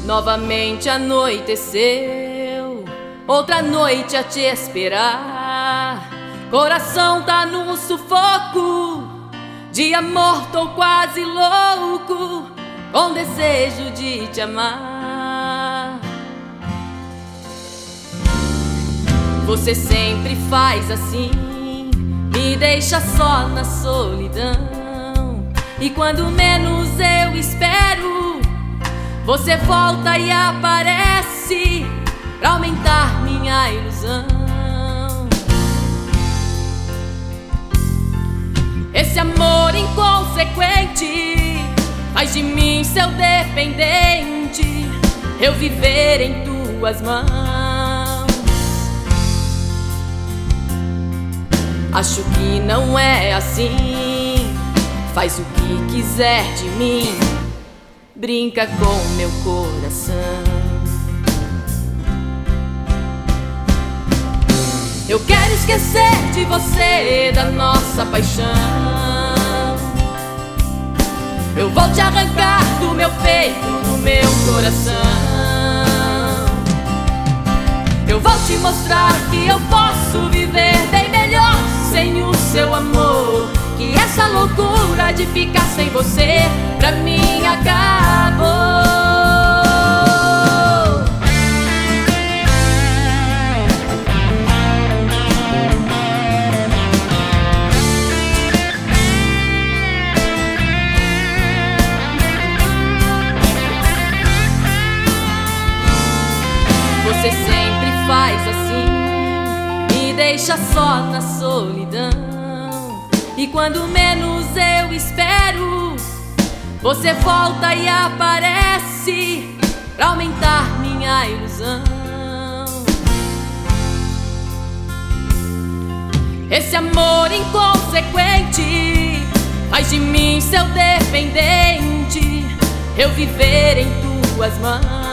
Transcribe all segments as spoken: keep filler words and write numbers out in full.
Novamente anoiteceu, outra noite a te esperar. Coração tá num sufoco, de amor tô quase louco, com desejo de te amar. Você sempre faz assim, me deixa só na solidão. E quando menos eu espero, você volta e aparece pra aumentar minha ilusão. Esse amor inconsequente faz de mim seu dependente, eu viver em tuas mãos. Acho que não é assim, faz o que quiser de mim, brinca com meu coração. Eu quero esquecer de você, da nossa paixão. Eu vou te arrancar do meu peito, do meu coração. Eu vou te mostrar que eu posso viver bem melhor sem o seu amor. Que essa loucura de ficar sem você pra mim acabou. Você sempre faz assim, me deixa só na solidão. E quando menos eu espero, você volta e aparece pra aumentar minha ilusão. Esse amor inconsequente faz de mim seu dependente, eu viver em tuas mãos.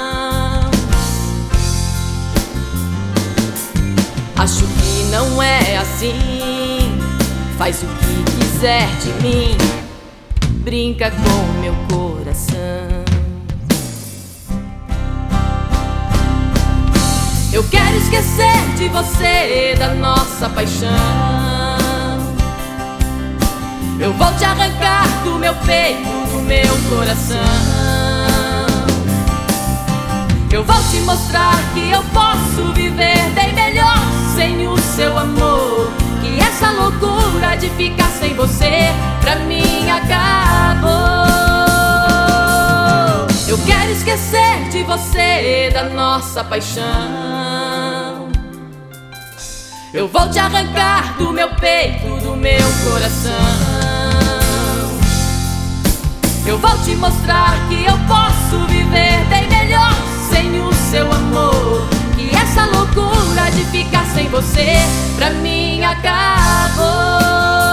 Acho que não é assim, faz o que quiser de mim, brinca com meu coração. Eu quero esquecer de você, da nossa paixão. Eu vou te arrancar do meu peito, do meu coração. Eu vou te mostrar que eu posso viver bem melhor sem o seu amor. Que essa loucura de ficar sem você pra mim acabou. Eu quero esquecer de você, da nossa paixão. Eu vou te arrancar do meu peito, do meu coração. Eu vou te mostrar que eu posso viver bem melhor sem o seu amor. Que essa loucura de ficar sem você pra mim acabou.